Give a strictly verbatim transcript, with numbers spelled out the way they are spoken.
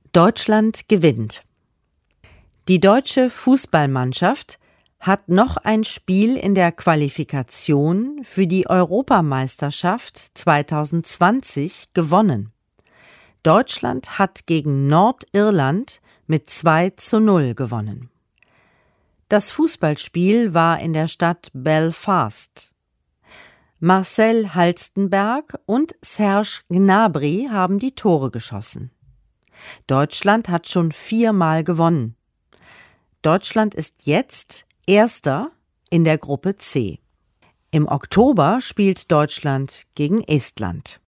Deutschland gewinnt. Die deutsche Fußballmannschaft hat noch ein Spiel in der Qualifikation für die Europameisterschaft zwanzig zwanzig gewonnen. Deutschland hat gegen Nordirland mit zwei zu null gewonnen. Das Fußballspiel war in der Stadt Belfast. Marcel Halstenberg und Serge Gnabry haben die Tore geschossen. Deutschland hat schon viermal gewonnen. Deutschland ist jetzt Erster in der Gruppe C. Im Oktober spielt Deutschland gegen Estland.